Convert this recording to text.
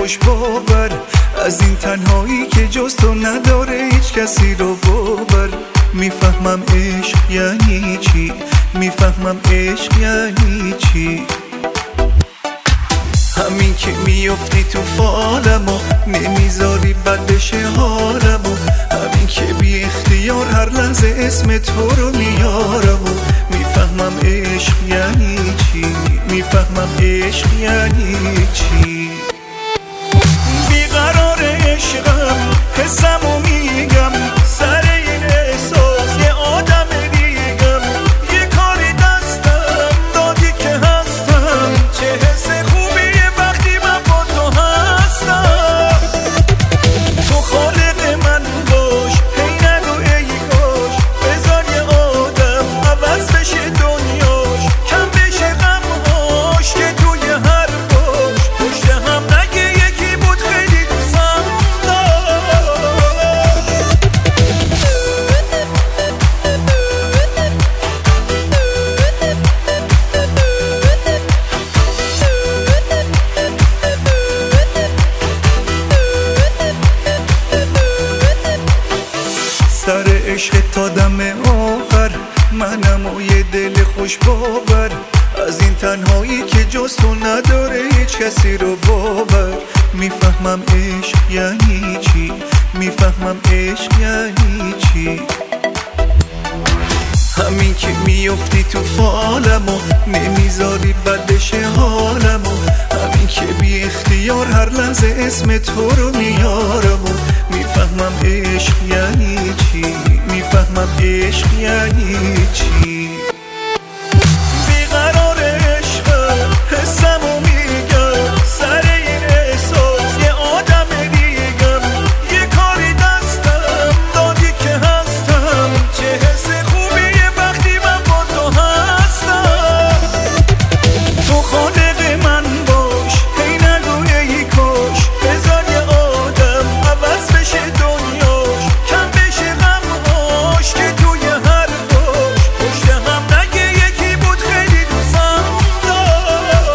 خوش باور، از این تنهایی که جز تو نداره هیچ کسی رو باور. میفهمم عشق یعنی چی، میفهمم عشق یعنی چی. همین که میافتی تو فالم و نمیذاری بد بشه حالم و همین که بی اختیار هر لحظه اسم تو رو میارم و میفهمم عشق یعنی چی، میفهمم عشق یعنی چی. بیقرار عشقم حسمو میگم، سر این احساس یه آدم دیگم. یه کاری دستم دادی که هستم، چه حس خوبیه وقتی من با تو هستم. تو خالق من باش، هی نگو ای کاش، بذار یه آدم عوض بشه دنیاش، کم بشه غمهاش که توی حرفاش پشت هم نگه یکی بود خیلی دوستم داشت. سر عشق تا دم آخر منم و یه دل خوش باور، از این تنهایی که جز تو نداره هیچ کسی رو باور. میفهمم عشق یعنی چی، میفهمم عشق یعنی چی. همین که میافتی تو فالم و نمیذاری بد بشه حالم و همین که بی اختیار هر لحظه اسم تو رو میارم و میفهمم عشق یعنی چی، میفهمم عشق یعنی چی. بیقرار عشقم حسمو میگم، سر این احساس یه آدم دیگم. یه کاری دستم دادی که هستم، چه حس خوبیه وقتی من با تو هستم. تو خالق من باش، هی نگو ای کاش، بذار یه آدم عوض بشه دنیاش، کم بشه غمهاش که توی حرفاش پشت هم نگه یکی بود خیلی دوستم داشت.